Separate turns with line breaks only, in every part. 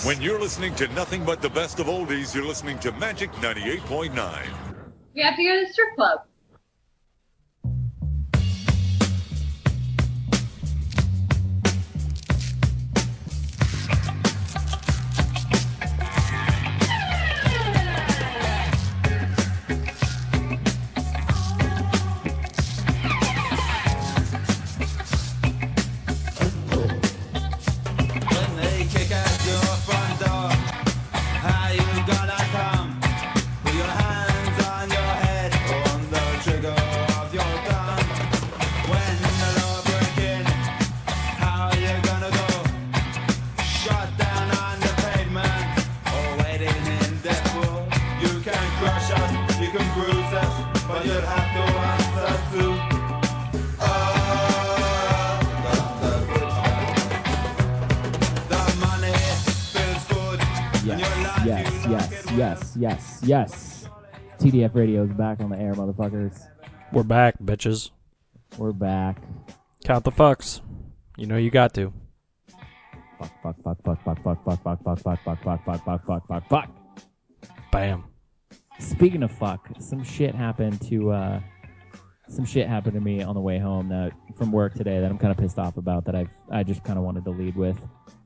When you're listening to nothing but the best of oldies, you're listening to Magic 98.9.
We have to go to the strip club.
Yes. TDF Radio is back on the air, motherfuckers.
We're back, bitches.
We're back.
Count the fucks. You know you got to.
Fuck.
Bam.
Speaking of fuck, some shit happened to me on the way home from work today that I'm kind of pissed off about that I just kind of wanted to lead with.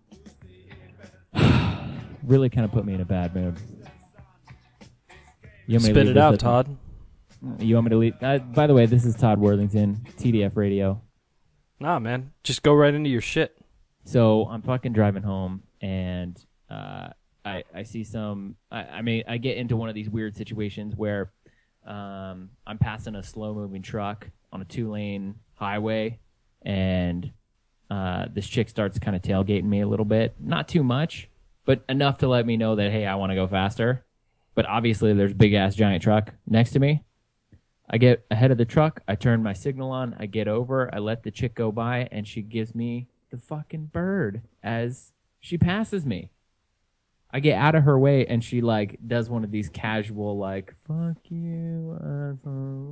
Really kind of put me in a bad mood.
Spit it out, Todd.
You want me to lead? By the way, this is Todd Worthington, TDF Radio.
Nah, man. Just go right into your shit.
So I'm fucking driving home, and I see some... I get into one of these weird situations where I'm passing a slow-moving truck on a 2-lane highway, and this chick starts kind of tailgating me a little bit. Not too much, but enough to let me know that, hey, I want to go faster. But obviously, there's a big-ass giant truck next to me. I get ahead of the truck. I turn my signal on. I get over. I let the chick go by, and she gives me the fucking bird as she passes me. I get out of her way, and she, does one of these casual, fuck you, asshole.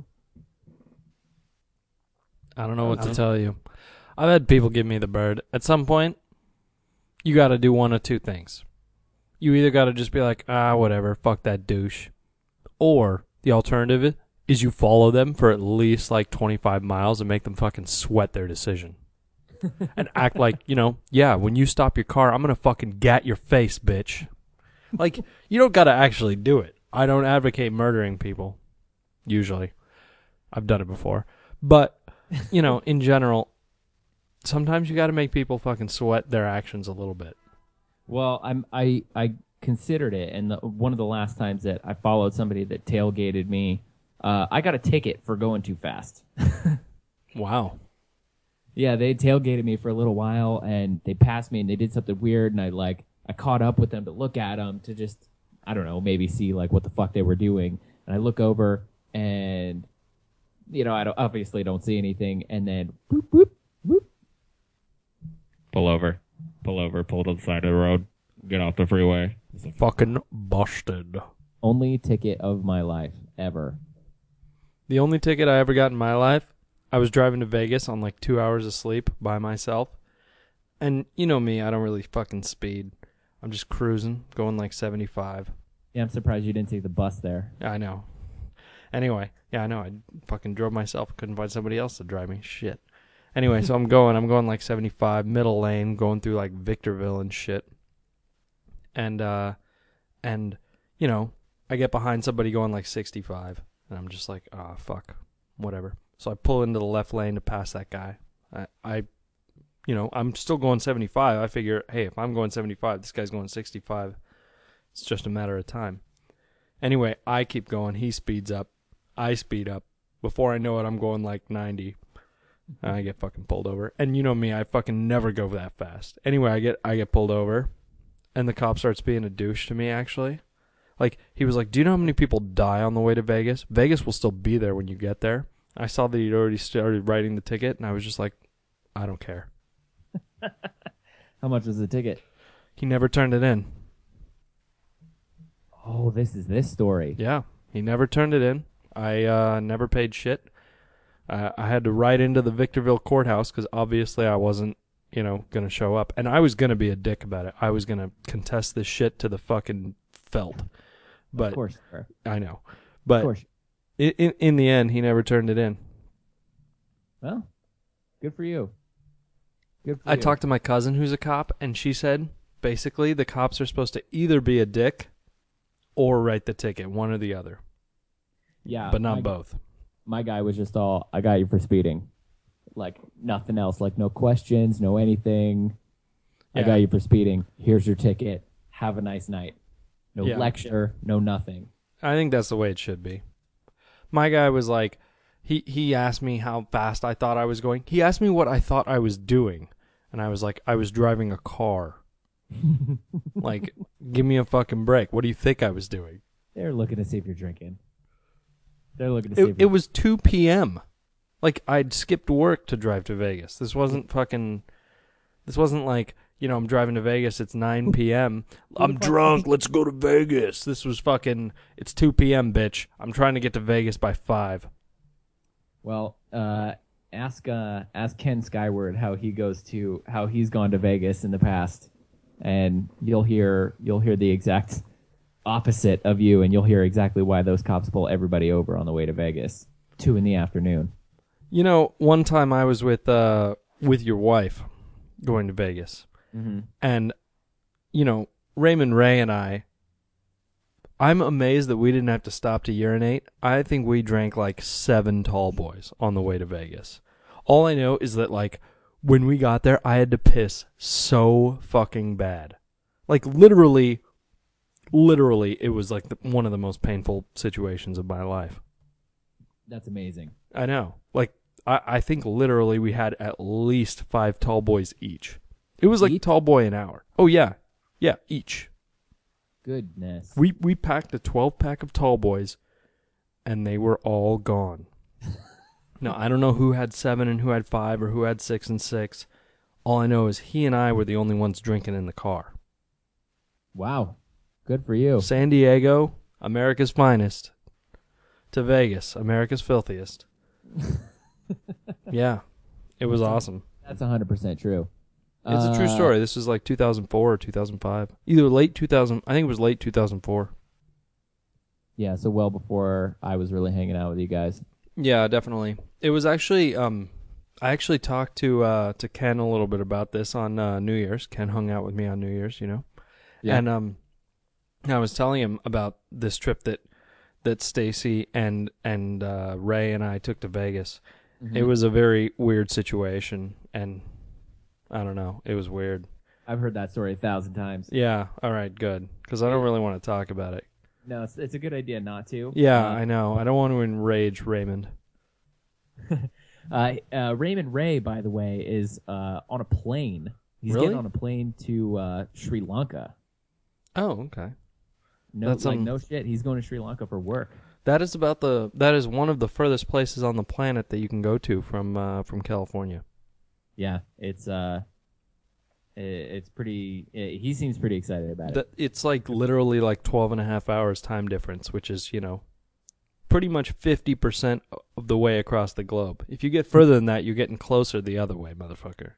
I don't know what to tell you. I've had people give me the bird. At some point, you got to do one of two things. You either got to just be like, whatever, fuck that douche. Or the alternative is you follow them for at least 25 miles and make them fucking sweat their decision. And act like, when you stop your car, I'm going to fucking gat your face, bitch. You don't got to actually do it. I don't advocate murdering people, usually. I've done it before. But, in general, sometimes you got to make people fucking sweat their actions a little bit.
Well, I considered it, and one of the last times that I followed somebody that tailgated me, I got a ticket for going too fast.
Wow.
Yeah, they tailgated me for a little while, and they passed me, and they did something weird, and I caught up with them to look at them to just, I don't know, maybe see what the fuck they were doing. And I look over, and I obviously don't see anything, and then boop, boop, boop. Pull over, pull to the side of the road, get off the freeway.
Fucking busted.
Only ticket of my life, ever.
The only ticket I ever got in my life, I was driving to Vegas on 2 hours of sleep by myself. And you know me, I don't really fucking speed. I'm just cruising, going 75.
Yeah, I'm surprised you didn't take the bus there.
I know. Anyway, yeah, I know. I fucking drove myself. Couldn't find somebody else to drive me. Shit. Anyway, so I'm going 75, middle lane, going through Victorville and shit. And I get behind somebody going 65. And I'm just fuck, whatever. So I pull into the left lane to pass that guy. I'm still going 75. I figure, hey, if I'm going 75, this guy's going 65. It's just a matter of time. Anyway, I keep going. He speeds up. I speed up. Before I know it, I'm going 90. I get fucking pulled over. And you know me, I fucking never go that fast. Anyway, I get pulled over. And the cop starts being a douche to me, actually. He was like, do you know how many people die on the way to Vegas? Vegas will still be there when you get there. I saw that he'd already started writing the ticket, and I was just like, I don't care.
How much was the ticket?
He never turned it in.
Oh, this is this story.
Yeah, he never turned it in. I never paid shit. I had to ride into the Victorville courthouse because obviously I wasn't gonna show up. And I was gonna be a dick about it. I was gonna contest this shit to the fucking felt. But
Of course, sir.
I know.
Of
But
course.
in the end, he never turned it in.
Well, good for you. Good for
I
you.
talked to my cousin who's a cop, and she said basically the cops are supposed to either be a dick or write the ticket, one or the other,
Yeah,
but not
my-
both.
My guy was just all, I got you for speeding. Like, nothing else. Like, no questions, no anything. I
Yeah.
got you for speeding. Here's your ticket. Have a nice night. No
Yeah.
lecture, no nothing.
I think that's the way it should be. My guy was like, he asked me how fast I thought I was going. He asked me what I thought I was doing, and I was like, I was driving a car. Like, give me a fucking break. What do you think I was doing?
They're looking to see if you're drinking. They're looking to see if
It was 2 p.m. Like, I'd skipped work to drive to Vegas. This wasn't like, I'm driving to Vegas, it's 9 p.m. I'm drunk, let's go to Vegas. This was fucking, it's 2 p.m., bitch. I'm trying to get to Vegas by 5.
Well, ask Ken Skyward how he's gone to Vegas in the past, and you'll hear the exact opposite of you, and you'll hear exactly why those cops pull everybody over on the way to Vegas, 2 p.m.
One time I was with your wife going to Vegas, and Raymond Ray and I'm amazed that we didn't have to stop to urinate. I think we drank like 7 tall boys on the way to Vegas. All I know is that, like, when we got there, I had to piss so fucking bad. Like, literally, it was like one of the most painful situations of my life.
That's amazing.
I know. Like, I think literally we had at least 5 tall boys each. It was like
Each?
tall boy an hour. Oh, yeah. Yeah, each.
Goodness.
We packed a 12-pack of tall boys, and they were all gone. Now, I don't know who had 7 and who had 5 or who had 6 and 6. All I know is he and I were the only ones drinking in the car.
Wow. Good for you.
San Diego, America's finest, to Vegas, America's filthiest. Yeah, it was awesome.
That's 100% true.
It's a true story. This was like 2004 or 2005. Either late 2000, I think it was late 2004.
Yeah, so well before I was really hanging out with you guys.
Yeah, definitely. It was actually, I actually talked to Ken a little bit about this on New Year's. Ken hung out with me on New Year's,
Yeah.
And I was telling him about this trip that Stacy and Ray and I took to Vegas.
Mm-hmm.
It was a very weird situation, and I don't know. It was weird.
I've heard that story 1,000 times.
Yeah. All right. Good. Because I don't really want to talk about it.
No, it's a good idea not to.
Yeah, I know. I don't want to enrage Raymond.
Raymond Ray, by the way, is on a plane. He's
Really?
getting on a plane to Sri Lanka.
Oh, okay.
No,
That's,
no shit. He's going to Sri Lanka for work.
That is one of the furthest places on the planet that you can go to from California.
Yeah, it's pretty. He seems pretty excited about it.
It's like literally like 12 and a half hours time difference, which is, pretty much 50% of the way across the globe. If you get further than that, you're getting closer the other way, motherfucker.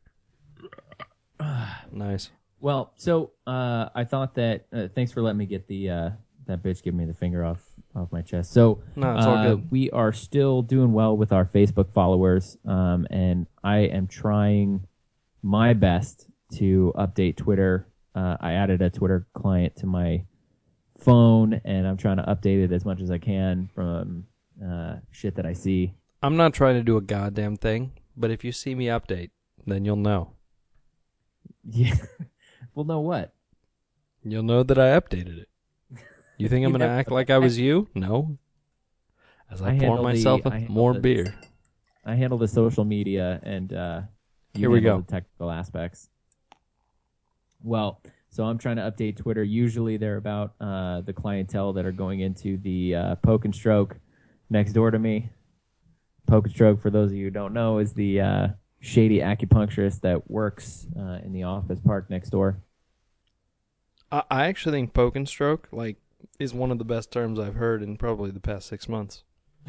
Nice.
Well, so I thought that. Thanks for letting me get that bitch giving me the finger off my chest. So
No, it's all good.
We are still doing well with our Facebook followers, and I am trying my best to update Twitter. I added a Twitter client to my phone, and I'm trying to update it as much as I can from shit that I see.
I'm not trying to do a goddamn thing, but if you see me update, then you'll know.
Yeah. Well, know what?
You'll know that I updated it. You think I'm going to act like I was you? No. As I pour myself more beer.
I handle the social media, and you
Here we
handle
go.
the technical aspects. Well, so I'm trying to update Twitter. Usually they're about the clientele that are going into the Poke and Stroke next door to me. Poke and Stroke, for those of you who don't know, is the shady acupuncturist that works in the office park next door.
I actually think poke and stroke is one of the best terms I've heard in probably the past 6 months.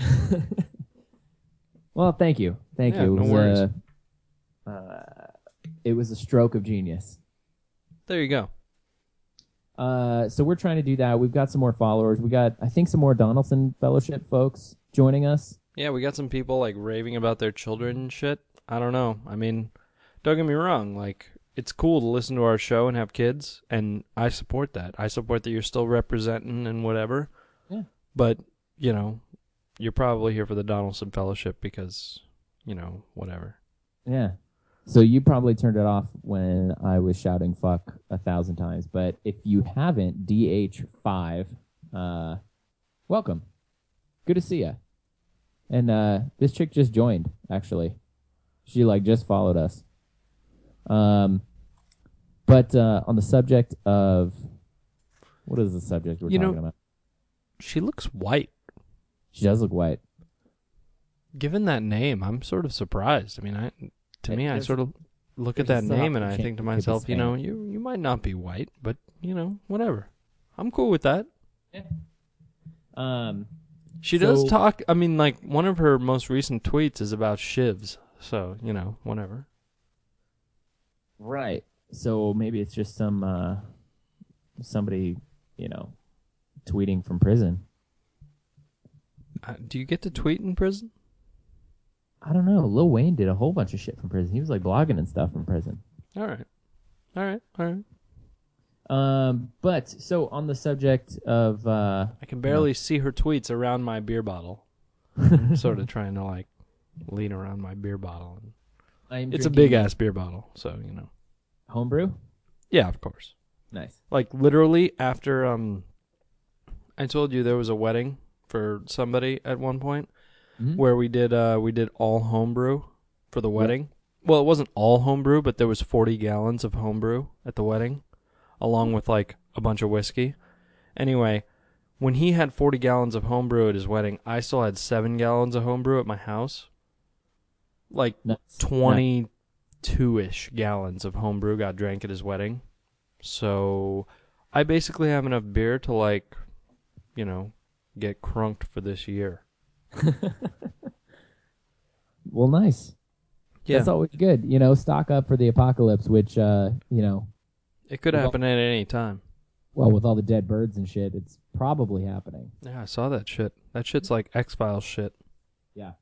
Well, thank you.
Yeah, no worries.
It was a stroke of genius.
There you go.
So we're trying to do that. We've got some more followers. We got, I think, some more Donaldson Fellowship folks joining us.
Yeah, we got some people like raving about their children and shit. I don't know. I mean, don't get me wrong. Like, it's cool to listen to our show and have kids, and I support that. I support that you're still representing and whatever.
Yeah.
But, you know, you're probably here for the Donaldson Fellowship because, you know, whatever.
Yeah. So you probably turned it off when I was shouting fuck 1,000 times. But if you haven't, DH5, welcome. Good to see ya. And this chick just joined, actually. She, like, just followed us. But on the subject of... What is the subject we're talking about?
She looks white.
She does look white.
Given that name, I'm sort of surprised. I mean, I sort of look at that name and I think to myself, you know, you might not be white, but, you know, whatever. I'm cool with that.
Yeah.
She does talk, I mean, like, one of her most recent tweets is about shivs, so, you know, whatever.
Right. So maybe it's just somebody, you know, tweeting from prison.
Do you get to tweet in prison?
I don't know. Lil Wayne did a whole bunch of shit from prison. He was like blogging and stuff from prison.
All right.
But so on the subject of,
I can barely see her tweets around my beer bottle. Sort of trying to like lean around my beer bottle. It's a big ass beer bottle, so you know.
Homebrew?
Yeah, of course.
Nice.
Like literally after I told you there was a wedding for somebody at one point where we did all homebrew for the wedding. Well, it wasn't all homebrew, but there was 40 gallons of homebrew at the wedding, along with like a bunch of whiskey. Anyway, when he had 40 gallons of homebrew at his wedding, I still had 7 gallons of homebrew at my house. Like 22-ish gallons of homebrew got drank at his wedding. So I basically have enough beer to like, you know, get crunked for this year.
Well, nice. Yeah. That's always good. You know, stock up for the apocalypse, which, you know.
It could happen at any time.
Well, with all the dead birds and shit, it's probably happening.
Yeah, I saw that shit. That shit's like X-Files shit.
Yeah.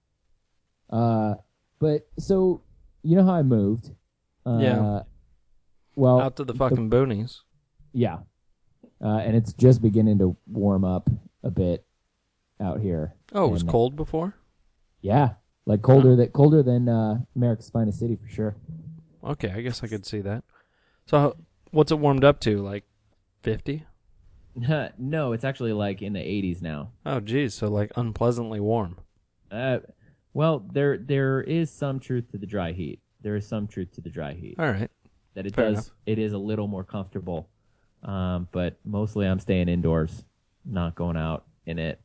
But, so, you know how I moved?
Yeah.
Well,
out to the fucking boonies.
Yeah. And it's just beginning to warm up a bit out here.
Oh, it was cold before?
Yeah. Like colder than America's finest city for sure.
Okay, I guess I could see that. So what's it warmed up to? Like 50?
No, it's actually like in the 80s now.
Oh, geez. So like unpleasantly warm.
Well, there is some truth to the dry heat. There is some truth to the dry heat.
All right.
That it
Fair
does.
enough.
It is a little more comfortable. But mostly I'm staying indoors, not going out in it.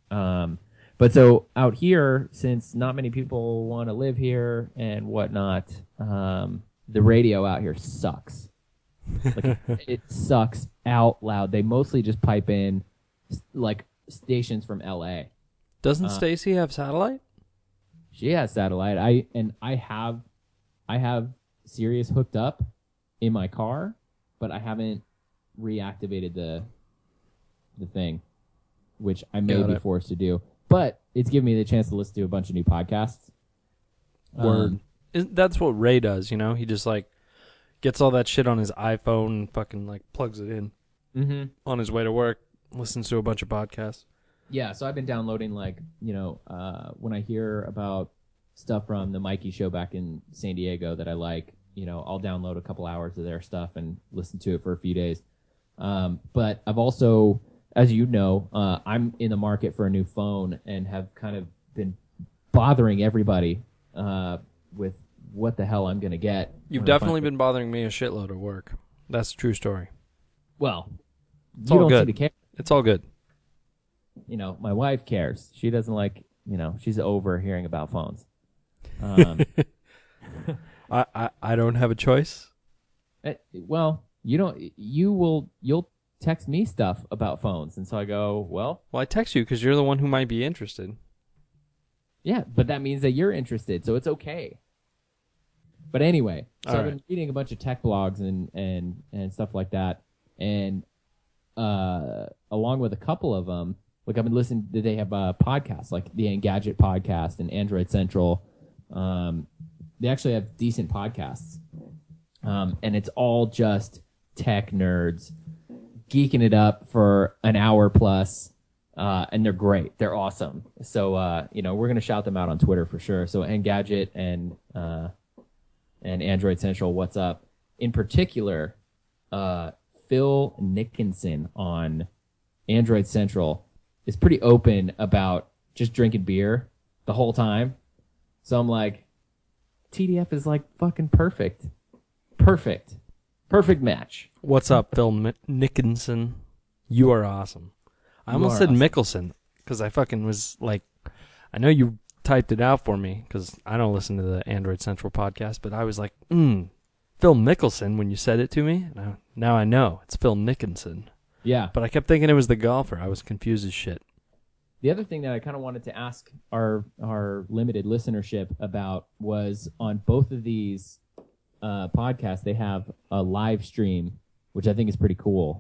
But so out here, since not many people want to live here and whatnot, the radio out here sucks. Like it sucks out loud. They mostly just pipe in like stations from LA.
Doesn't Stacy have satellite?
She has satellite. I have Sirius hooked up in my car, but I haven't reactivated the thing, which I may be forced to do. But it's given me the chance to listen to a bunch of new podcasts.
Word. That's what Ray does, you know? He just, like, gets all that shit on his iPhone and fucking, like, plugs it in on his way to work, listens to a bunch of podcasts.
Yeah, so I've been downloading, like, you know, when I hear about stuff from the Mikey show back in San Diego that I like, you know, I'll download a couple hours of their stuff and listen to it for a few days. But I've also... As you know, I'm in the market for a new phone and have kind of been bothering everybody with what the hell I'm going to get.
You've definitely been bothering me a shitload of work. That's a true story.
Well,
it's
you
all
don't
good.
seem to care.
It's all good.
You know, my wife cares. She doesn't like, you know, she's over hearing about phones.
I don't have a choice.
Well, you'll text me stuff about phones, and so I go, well,
I text you because you're the one who might be interested.
Yeah, but that means that you're interested, so it's okay. But anyway, so
All
I've
right.
been reading a bunch of tech blogs and stuff like that, and along with a couple of them, like I've been listening. They have podcasts like the Engadget podcast and Android Central. They actually have decent podcasts, and it's all just tech nerds geeking it up for an hour plus. And they're great. They're awesome. So, we're going to shout them out on Twitter for sure. So Engadget and Android Central, what's up? In particular, Phil Nickinson on Android Central is pretty open about just drinking beer the whole time. So I'm like, TDF is like fucking perfect. Perfect match.
What's up, Phil Nickinson? You are awesome. I almost
are
said
awesome.
Mickelson because I fucking was like, I know you typed it out for me because I don't listen to the Android Central podcast, but I was like, Phil Mickelson when you said it to me. Now I know it's Phil Nickinson.
Yeah.
But I kept thinking it was the golfer. I was confused as shit.
The other thing that I kind of wanted to ask our limited listenership about was on both of these podcasts, they have a live stream, which I think is pretty cool.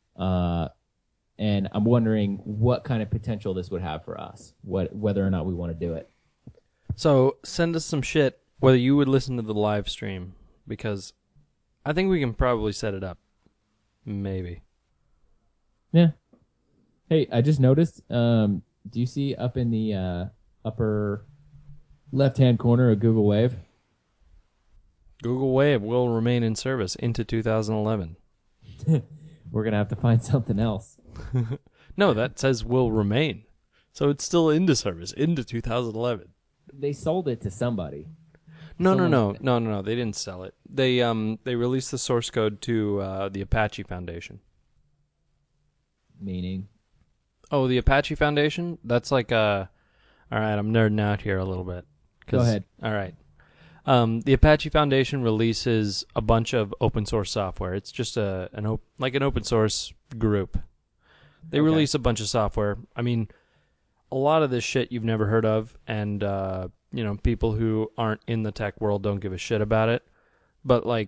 And I'm wondering what kind of potential this would have for us, whether or not we want to do it.
So send us some shit whether you would listen to the live stream because I think we can probably set it up. Maybe.
Yeah. Hey, I just noticed, do you see up in the upper left-hand corner a Google Wave?
Google Wave will remain in service into 2011.
We're going to have to find something else.
No, that says will remain. So it's still into service into 2011.
They sold it to somebody.
No.
Someone-
They didn't sell it. They released the source code to the Apache Foundation.
Meaning?
Oh, the Apache Foundation? That's like all right, I'm nerding out here a little bit.
Go ahead.
All right. The Apache Foundation releases a bunch of open source software. It's just an open source group. They
Okay.
release a bunch of software. I mean, a lot of this shit you've never heard of, and people who aren't in the tech world don't give a shit about it. But like,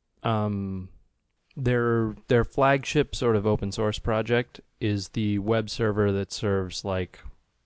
their flagship sort of open source project is the web server that serves like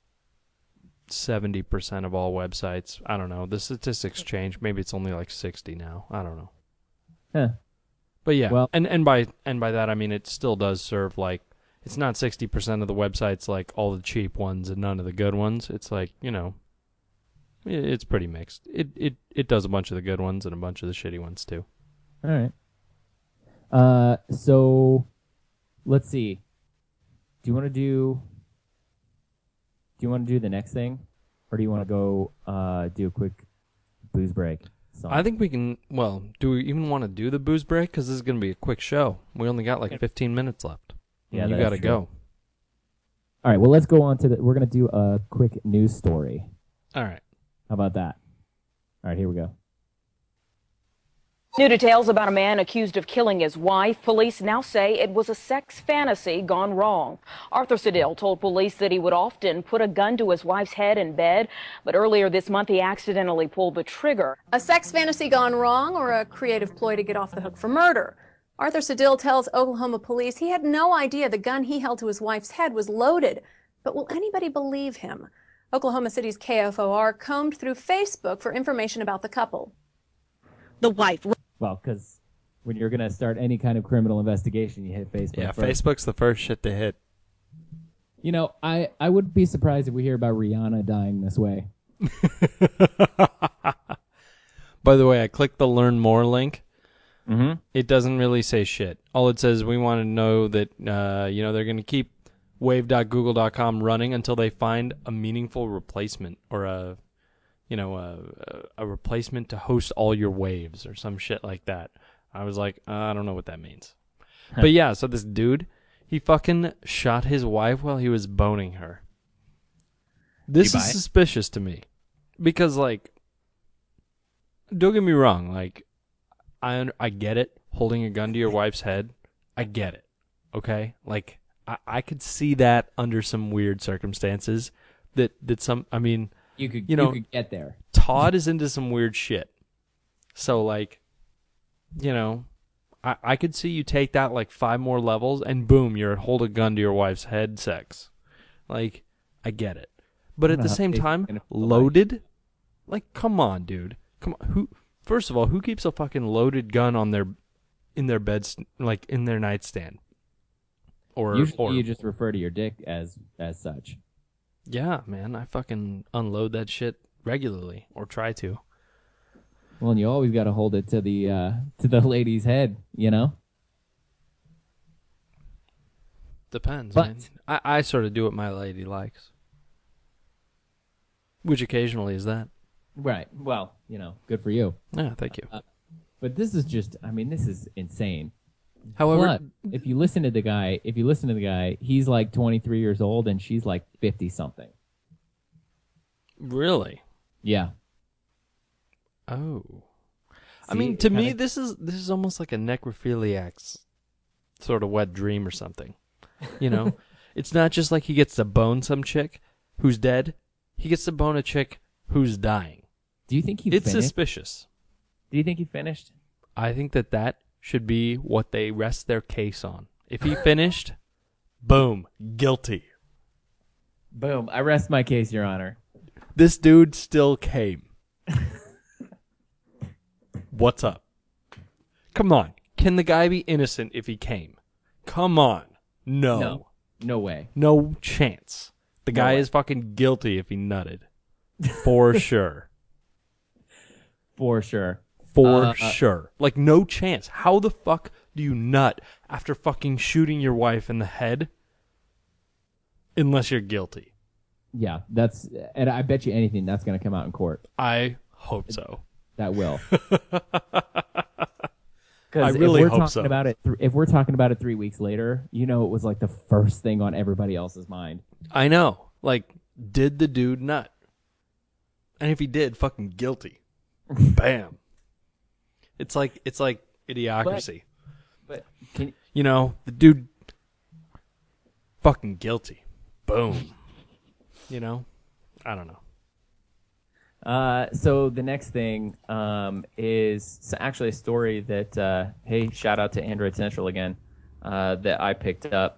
70% of all websites. I don't know. The statistics change. Maybe it's only like 60 now. I don't know.
Huh.
But yeah,
Well-
and by that I mean it still does serve like, it's not 60% of the websites like all the cheap ones and none of the good ones. It's like, it's pretty mixed. It does a bunch of the good ones and a bunch of the shitty ones too.
All right. So let's see. Do you want to do the next thing, or do you want to go do a quick booze break?
I think we can. Well, do we even want to do the booze break? Because this is going to be a quick show. We only got like 15 minutes left.
Yeah,
And you
that
got to
is true.
go.
All right. Well, let's go on to we're gonna do a quick news story.
All right.
How about that? All right. Here we go.
New details about a man accused of killing his wife. Police now say it was a sex fantasy gone wrong. Arthur Sedil told police that he would often put a gun to his wife's head in bed, but earlier this month he accidentally pulled the trigger.
A sex fantasy gone wrong or a creative ploy to get off the hook for murder? Arthur Sedil tells Oklahoma police he had no idea the gun he held to his wife's head was loaded. But will anybody believe him? Oklahoma City's KFOR combed through Facebook for information about the couple.
The wife.
Well, because when you're gonna start any kind of criminal investigation, you hit Facebook.
Yeah,
first.
Facebook's the first shit to hit.
I would be surprised if we hear about Rihanna dying this way.
By the way, I clicked the learn more link.
Mm-hmm.
It doesn't really say shit. All it says, we want to know that they're going to keep wave.google.com running until they find a meaningful replacement or a replacement to host all your waves or some shit like that. I was like, I don't know what that means. But yeah, so this dude, he fucking shot his wife while he was boning her. This is suspicious to me because, like, don't get me wrong, like, I get it, holding a gun to your wife's head. I get it, okay? Like, I could see that under some weird circumstances that some, I mean,
You could
You know,
you could get there.
Todd is into some weird shit. So, like, you know, I could see you take that like 5 more levels and boom, you're hold a gun to your wife's head sex. Like, I get it. But at the same time, loaded? Like, come on, dude. Come on. First of all, who keeps a fucking loaded gun on in their beds, like in their nightstand?
Usually you just refer to your dick as such.
Yeah, man, I fucking unload that shit regularly, or try to.
Well, and you always got to hold it to the lady's head, you know?
Depends,
But-
man. I sort of do what my lady likes. Which occasionally is that.
Right. Well, you know, good for you.
Yeah, thank you.
But this is just, I mean, this is insane.
However,
But if you listen to the guy, he's like 23 years old and she's like 50 something.
really?
Yeah.
Oh. I
See,
mean,
it
to me,
kinda-
this is almost like a necrophiliac's sort of wet dream or something. You know? It's not just like he gets to bone some chick who's dead. He gets to bone a chick who's dying.
Do you think he
It's
finished?
suspicious.
Do you think he finished?
I think that should be what they rest their case on. If he finished, boom, guilty.
Boom. I rest my case, Your Honor.
This dude still came. What's up? Come on. Can the guy be innocent if he came? Come on. No.
No way.
No chance. The
No
guy
way.
is fucking guilty if he nutted. For sure.
For sure.
For sure. Like, no chance. How the fuck do you nut after fucking shooting your wife in the head? Unless you're guilty.
Yeah, and I bet you anything that's going to come out in court.
I hope so.
That will.
I really hope so.
If we're talking about it 3 weeks later, you know, it was like the first thing on everybody else's mind.
I know. Like, did the dude nut? And if he did, fucking guilty. Bam. It's like Idiocracy.
But can
You know, the dude fucking guilty. Boom. You know? I don't know.
So the next thing is actually a story that hey, shout out to Android Central again, that I picked up.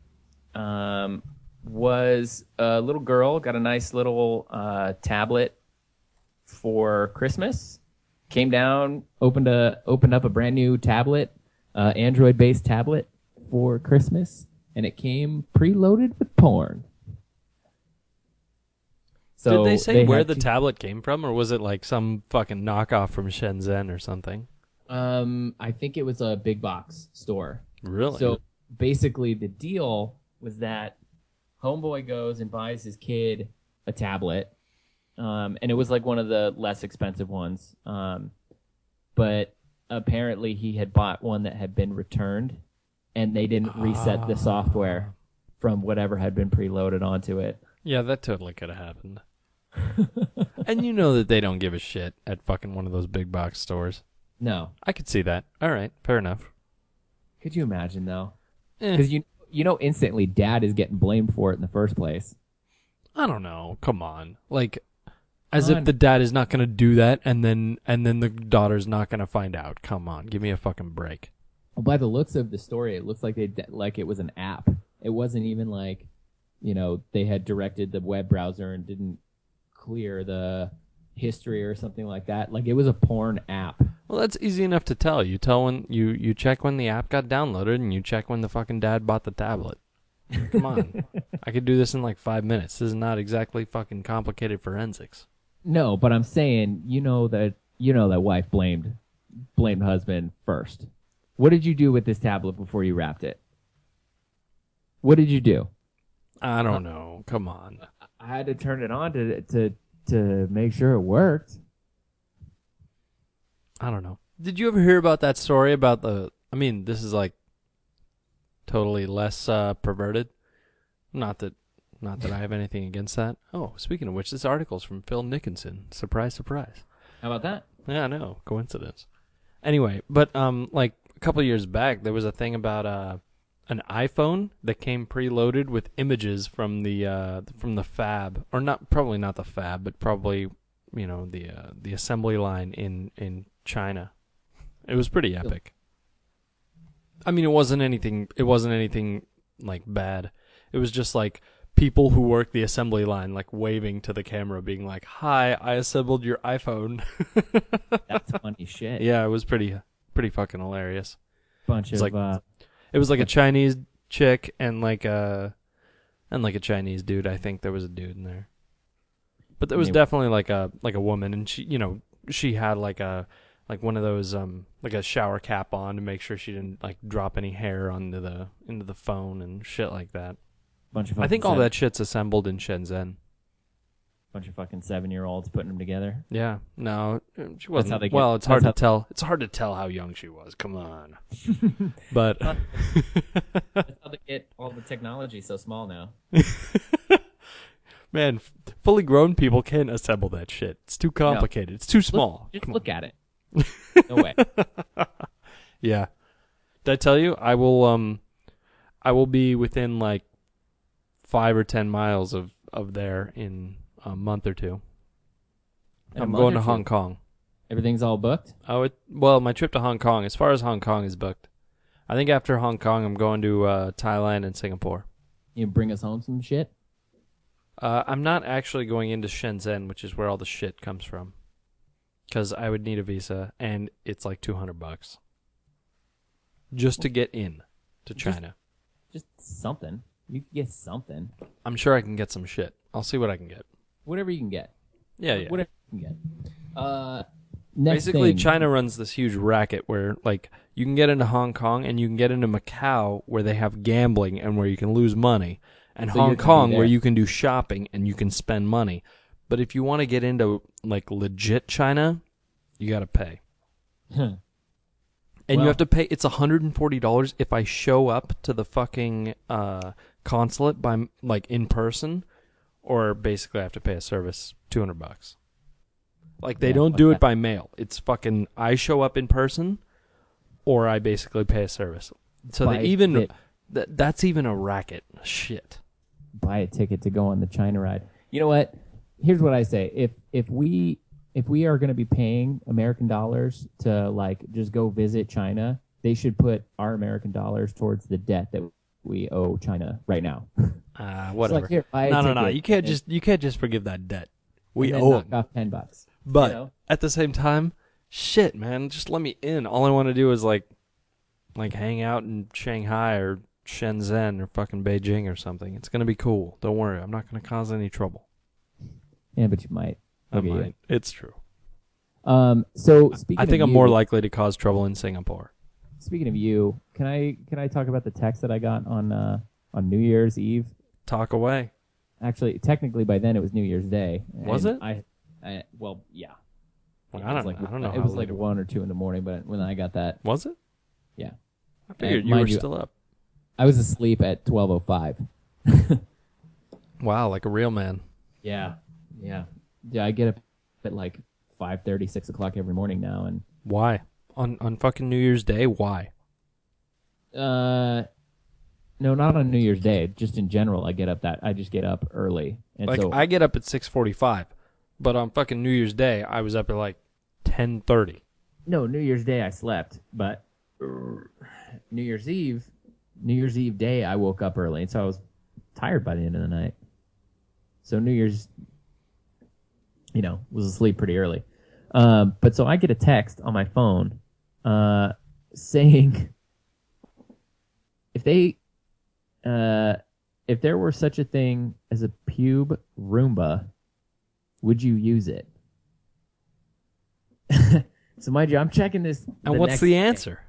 Was a little girl got a nice little tablet for Christmas. Came down, opened up a brand new tablet, Android-based tablet for Christmas, and it came preloaded with porn. So
Did they say where
had
the
to-
tablet came from, or was it like some fucking knockoff from Shenzhen or something?
I think it was a big box store.
Really?
So basically, the deal was that homeboy goes and buys his kid a tablet, and it was like one of the less expensive ones. But apparently, he had bought one that had been returned, and they didn't reset the software from whatever had been preloaded onto it.
Yeah, that totally could have happened. And you know that they don't give a shit at fucking one of those big box stores.
No,
I could see that. All right, fair enough.
could you imagine though?
Eh,
Because you know instantly, Dad is getting blamed for it in the first place.
I don't know. Come on. Like, as
Come
if
on.
the dad is not going to do that, and then the daughter's not going to find out. Come on, give me a fucking break.
Well, by the looks of the story, it looks like like it was an app. It wasn't even like, you know, they had directed the web browser and didn't clear the history or something like that. Like, it was a porn app.
Well, that's easy enough to tell. You tell when you check when the app got downloaded, and you check when the fucking dad bought the tablet. Come on, I could do this in like 5 minutes. This is not exactly fucking complicated forensics.
No, but I'm saying, you know that wife blamed husband first. What did you do with this tablet before you wrapped it? What did you do?
I don't know. Come on.
I had to turn it on to make sure it worked.
I don't know. Did you ever hear about that story about I mean, this is like totally less perverted. Not that I have anything against that. Oh, speaking of which, this article's from Phil Nickinson. Surprise, surprise.
How about that?
Yeah, I know. Coincidence. Anyway, but like a couple years back, there was a thing about an iPhone that came preloaded with images from the Fab, or not, probably not the Fab, but probably the assembly line in China. It was pretty epic. I mean, it wasn't anything like bad. It was just like people who work the assembly line like waving to the camera being like, "Hi, I assembled your iPhone."
That's funny shit.
Yeah, it was pretty fucking hilarious.
Bunch
It's
of
like- It was like a Chinese chick and like a Chinese dude. I think there was a dude in there. But there was definitely like a woman, and she had like one of those like a shower cap on to make sure she didn't like drop any hair into the phone and shit like that.
bunch of
I think
fucking
all that shit's assembled in Shenzhen.
bunch of fucking 7-year-olds putting them together.
Yeah, no, she
That's
wasn't.
how they get-
Well, it's hard
that's
to tell. It's hard to tell how young she was. Come on, but
That's how they get all the technology so small now.
man, fully grown people can't assemble that shit. It's too complicated. It's too small.
Just
Come on.
look at it. No way.
Yeah. Did I tell you I will be within like 5 or 10 miles of there in a month or two.
In a
I'm
month
going
or
to
two?
Hong Kong.
Everything's all booked.
Well, my trip to Hong Kong, as far as Hong Kong is booked. I think after Hong Kong, I'm going to Thailand and Singapore.
You bring us home some shit.
I'm not actually going into Shenzhen, which is where all the shit comes from, because I would need a visa, and it's like $200 just to get in to China.
Just something. You can get something.
I'm sure I can get some shit. I'll see what I can get.
Whatever you can get.
Yeah.
Whatever you can get. Next
Basically,
thing.
China runs this huge racket where, like, you can get into Hong Kong and you can get into Macau where they have gambling and where you can lose money, and
So you're
Hong
gonna
Kong
be
where
there.
you can do shopping and you can spend money. But if you want to get into, like, legit China, you got to pay. And
Well-
you have to pay. It's $140 if I show up to the fucking consulate by like in person, or basically I have to pay a service $200. Like they
Yeah,
don't
fuck
do it
that.
by mail. It's fucking I show up in person, or I basically pay a service. So
Buy
they even
it.
that's even a racket. Shit.
Buy a ticket to go on the China ride. You know what? Here's what I say. If we are going to be paying American dollars to like just go visit China, they should put our American dollars towards the debt that we owe China right now.
Whatever.
like, here, buy a
no.
ticket
You can't just forgive that debt. We
and then
owe
knock
'em.
off $10.
But
you know?
at the same time, shit, man, just let me in. All I want to do is like hang out in Shanghai or Shenzhen or fucking Beijing or something. It's gonna be cool. Don't worry, I'm not gonna cause any trouble.
Yeah, but you might.
I
Look at you.
might. It's true.
So speaking
I think
of
I'm more
you-
likely to cause trouble in Singapore.
Speaking of you, can I talk about the text that I got on New Year's Eve?
Talk away.
Actually, technically by then it was New Year's Day.
Was
And
it?
Well, yeah.
Well,
It
I
was
don't know.
It
how
was
late
like
it
1 or 2 in the morning, but when I got that,
was it?
yeah,
I figured you
mind
were
you-
still up.
I was asleep at 12:05.
Wow, like a real man.
Yeah. I get up at like 5:30, 6 o'clock every morning now, and
Why? On fucking New Year's Day? Why?
no, not on New Year's Day. Just in general, I just get up early, and
Like
so
I get up at 6:45, but on fucking New Year's Day I was up at like 10:30.
no, New Year's Day I slept, but New Year's Eve day I woke up early, and so I was tired by the end of the night. So New Year's, was asleep pretty early. But so I get a text on my phone saying if there were such a thing as a pube Roomba, would you use it? So mind you, I'm checking this.
And what's
next
the
day.
answer?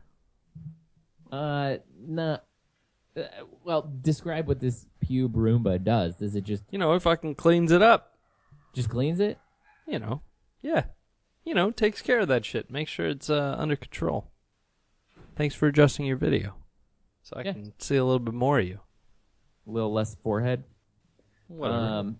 No. Well, describe what this pube Roomba does. Does it just
It fucking cleans it up.
cleans it?
Yeah. Takes care of that shit. Make sure it's under control. Thanks for adjusting your video, so I
Yeah.
can see a little bit more of you.
A little less forehead.
Whatever.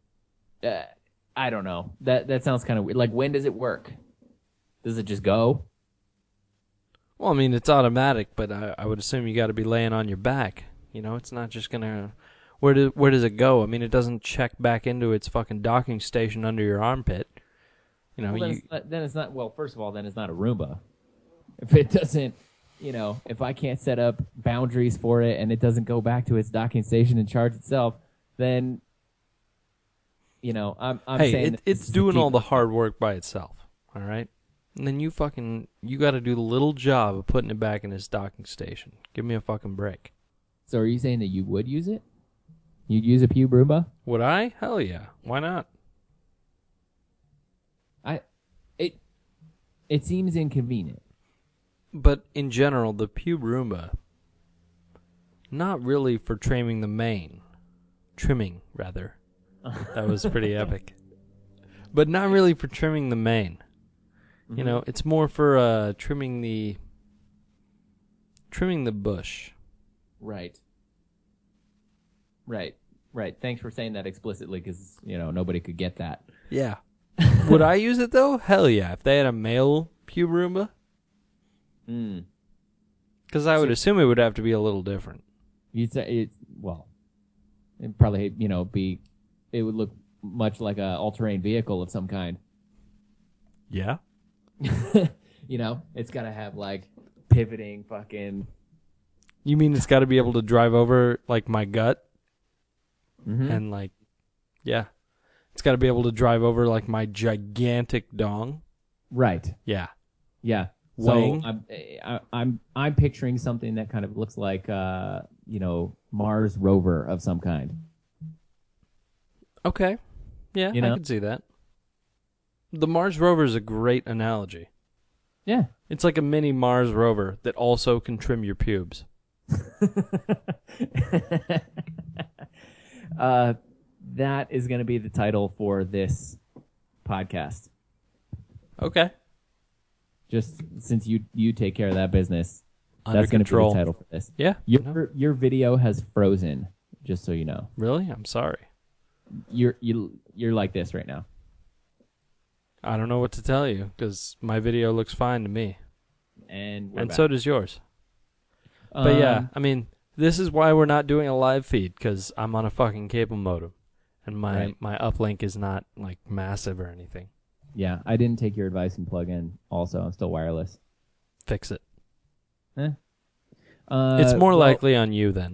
I don't know. That sounds kind of weird. Like, when does it work? Does it just go?
Well, I mean, it's automatic, but I would assume you got to be laying on your back. It's not just gonna. Where does it go? I mean, it doesn't check back into its fucking docking station under your armpit. You know,
then it's not. Well, first of all, then it's not a Roomba. If it doesn't, if I can't set up boundaries for it and it doesn't go back to its docking station and charge itself, then, I'm saying
it's doing all the hard work by itself. All right, and then you got to do the little job of putting it back in its docking station. Give me a fucking break.
So are you saying that you would use it? You'd use a Pube Roomba?
Would I? Hell yeah. Why not?
It seems inconvenient.
But in general, the Pube Roomba, not really for trimming the mane. Trimming, rather. That was pretty epic. But not really for trimming the mane.
Mm-hmm.
It's more for trimming the bush.
Right. Thanks for saying that explicitly, because nobody could get that.
Yeah. Would I use it though? Hell yeah! If they had a male Pube Roomba, because I would assume it would have to be a little different.
You'd say it'd probably it would look much like a all-terrain vehicle of some kind.
Yeah.
It's got to have like pivoting fucking.
You mean it's got to be able to drive over like my gut?
Mm-hmm.
And yeah. It's got to be able to drive over like my gigantic dong.
Right.
Yeah.
Yeah.
Weighing.
So I'm picturing something that kind of looks like Mars rover of some kind.
Okay. Yeah, I can see that. The Mars rover is a great analogy.
Yeah.
It's like a mini Mars rover that also can trim your pubes.
That is going to be the title for this podcast.
Okay.
Just since you take care of that business,
Under
that's going to be
control.
the title for this.
Yeah.
Your video has frozen, just so you know.
Really? I'm sorry.
You're like this right now.
I don't know what to tell you because my video looks fine to me.
And
so does yours. But yeah, I mean, this is why we're not doing a live feed, because I'm on a fucking cable modem. And my uplink is not like massive or anything.
Yeah, I didn't take your advice and plug in. Also, I'm still wireless.
Fix it.
It's
more likely on you then.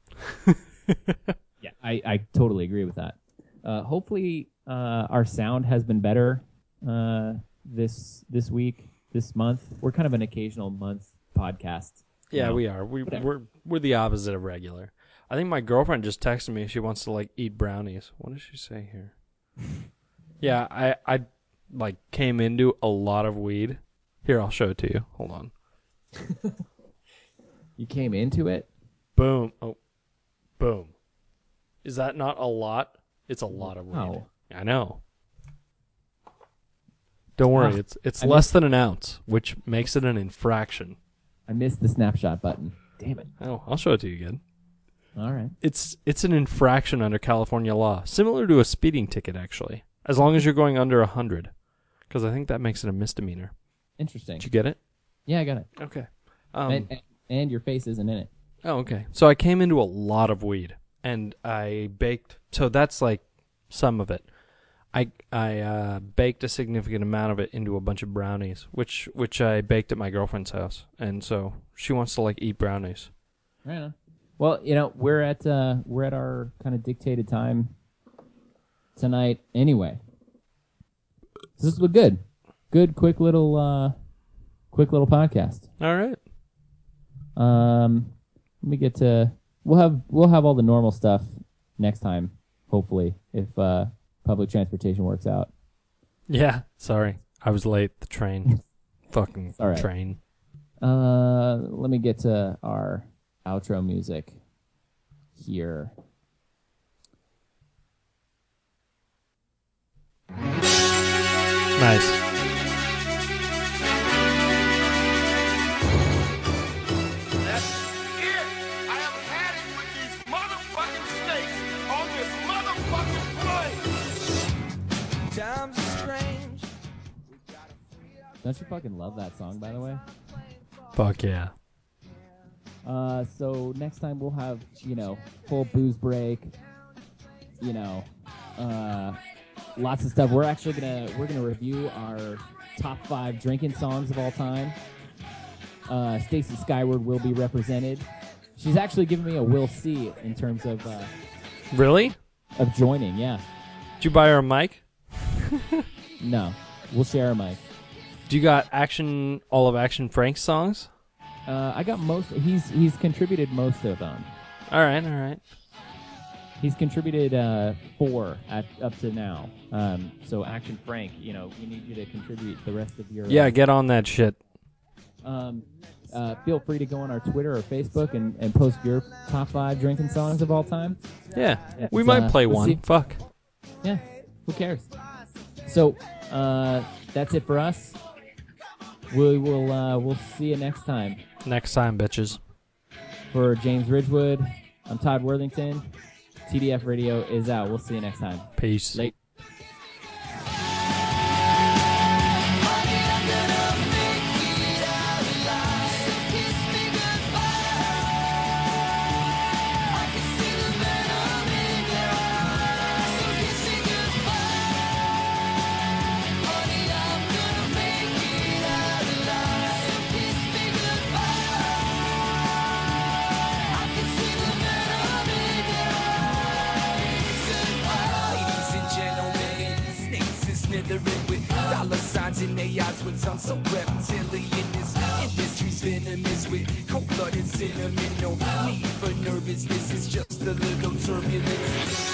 Yeah, I totally agree with that. Hopefully, our sound has been better this week, this month. We're kind of an occasional month podcast.
Yeah, we are. We're the opposite of regular. I think my girlfriend just texted me. She wants to eat brownies. What does she say here? Yeah, I came into a lot of weed. Here, I'll show it to you. Hold on.
You came into it?
Boom. Oh, boom. Is that not a lot? It's a lot of weed.
Oh.
I know. Don't worry. It's less than an ounce, which makes it an infraction.
I missed the snapshot button. Damn it.
Oh, I'll show it to you again.
All right.
It's an infraction under California law, similar to a speeding ticket, actually, as long as you're going under 100, because I think that makes it a misdemeanor.
Interesting.
Did you get it?
Yeah, I got it.
Okay.
And your face isn't in it.
Oh, okay. So I came into a lot of weed, and I baked. So that's some of it. I baked a significant amount of it into a bunch of brownies, which I baked at my girlfriend's house, and so she wants to eat brownies.
Right on. Well, we're at our kind of dictated time tonight anyway. So this was good, quick little podcast.
All right.
Let me get to. We'll have all the normal stuff next time, hopefully, if public transportation works out.
Yeah. Sorry, I was late. The train, fucking
all right.
Train.
Let me get to our outro music here.
Nice.
Don't you fucking love that song, by the way?
Fuck yeah.
So next time we'll have, full booze break, Lots of stuff. We're actually gonna review our top 5 drinking songs of all time. Stacey Skyward will be represented. She's actually giving me a will see in terms of
Really?
of joining. Yeah.
Did you buy her a mic?
No, we'll share a mic.
Do you got all of Action Frank's songs?
I got most. He's contributed most of them.
All right.
He's contributed 4 up to now. So Action Frank, we need you to contribute the rest of your.
Yeah, get on that shit.
Feel free to go on our Twitter or Facebook and post your top 5 drinking songs of all time.
Yeah, we might play
we'll
one.
see.
Fuck.
Yeah, who cares? So that's it for us. We'll see you next time.
Next time, bitches.
For James Ridgewood, I'm Todd Worthington. TDF Radio is out. We'll see you next time.
Peace.
Late.
With dollar signs in their eyes with tongues so reptilian. This industry's venomous with cold-blooded cinnamon. No need for nervousness, it's just a little turbulence.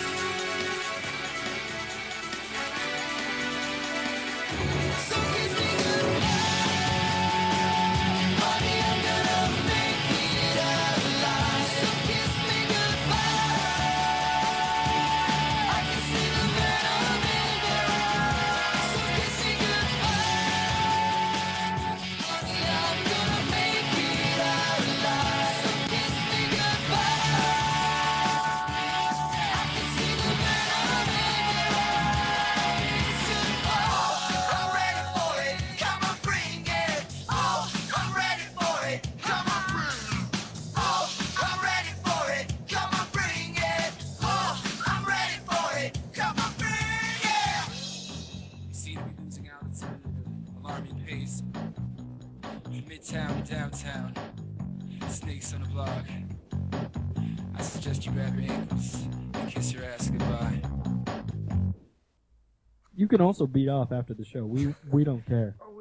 Midtown to downtown, snakes on the block. I suggest you grab your ankles and kiss your ass goodbye.
You can also beat off after the show. We don't care.